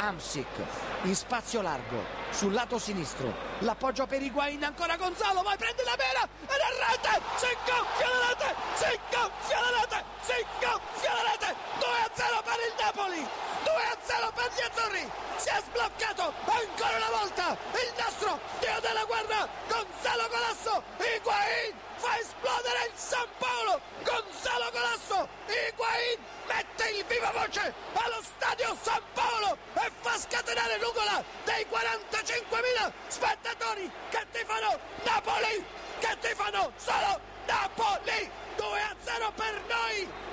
Hamsik in spazio largo sul lato sinistro, l'appoggio per Higuain, ancora Gonzalo, vai, prende la mela e la rete, si gonfia la rete, si gonfia la rete, si gonfia la rete, 2-0 per il Napoli, 2-0 per gli azzurri. Si è sbloccato ancora una volta il nostro dio della guerra, Gonzalo Colasso. Higuain fa esplodere il San Paolo, Gonzalo Colasso. Higuain mette il viva voce allo stadio San Paolo e fa scatenare l'ugola dei 45.000 spettatori che tifano Napoli, che tifano solo Napoli. 2-0 per noi.